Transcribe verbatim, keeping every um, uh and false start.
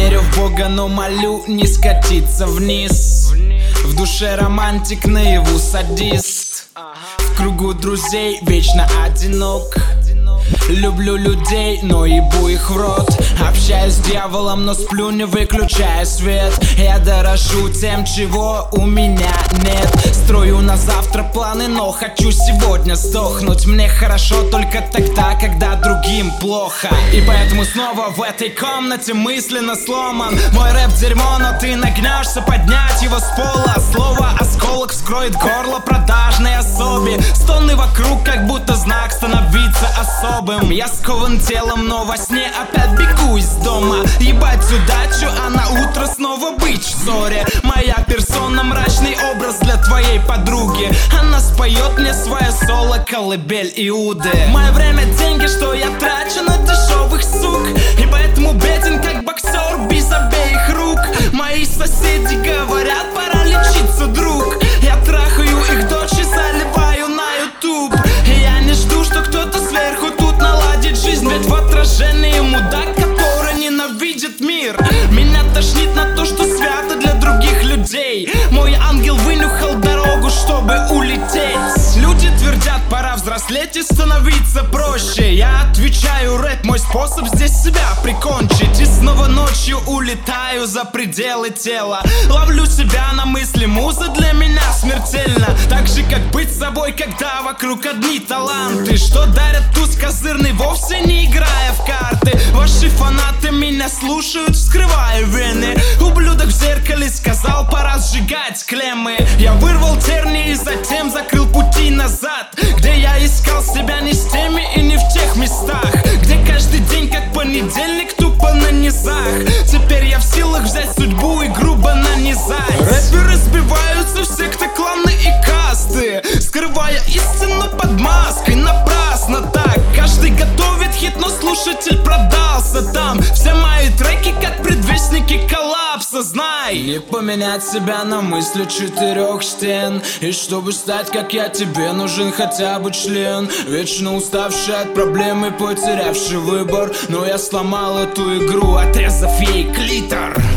Верю в Бога, но молю не скатиться вниз. В душе романтик, наяву садист. В кругу друзей вечно одинок. Люблю людей, но ебу их в рот. Общаюсь с дьяволом, но сплю, не выключая свет. Я дорожу тем, чего у меня нет. Строю на завтра планы, но хочу сегодня сдохнуть. Мне хорошо только тогда, когда другим плохо. И поэтому снова в этой комнате мысленно сломан. Мой рэп дерьмо, но ты нагнешься поднять его с пола. Слово осколок вскроет горло продажной особе. Стоны вокруг, как будто знак становиться особым. Я скован телом, но во сне опять бегу из дома. Ебать удачу, а на утро снова быть в ссоре. Моя персона мрачный образ для твоей подруги. Она споет мне свое соло, колыбель Иуды. Мое время деньги, что я трачу на дешевых сук. И поэтому беден как боксер без обеих рук. Мои соседи говорят, пора лечиться, друг. Я трахаю их дочь и заливаю на ютуб. И я не жду, что кто-то сверху тут наладит жизнь. Ведь в отражении мудак, который ненавидит мир. Меня тошнит на то, что свято для других людей. Мой ангел вынюхал дорогу, чтобы улететь. Люди твердят, пора взрослеть и становиться проще. Я отвечаю, рэп мой способ здесь себя прикончить. И снова ночью улетаю за пределы тела. Ловлю себя на мысли, муза для меня смертельна. Так же, как быть собой, когда вокруг одни таланты, что дарят туз козырный, вовсе не играя в карты. Ваши фанаты меня слушают, вскрывая вены. Ублюдок в зеркале сказал, пора сжигать клеммы. Я вырвал тернии и затем закрыл пути назад. Где я искал себя не с теми и не в тех местах. Где каждый день как понедельник, тупо на низах. Теперь я в силах взять судьбу и грубо нанизать. Рэперы сбиваются в секты, кланы и касты, скрывая истину под маской, напрасно так. Каждый готовит хит, но слушатель продался там. Все мои треки как предвестники коллапса, знай. Не поменять себя на мысли четырех стен. И чтобы стать как я, тебе нужен хотя бы член. Вечно уставший от проблемы, потерявший выбор. Но я сломал эту игру, отрезав ей клитор.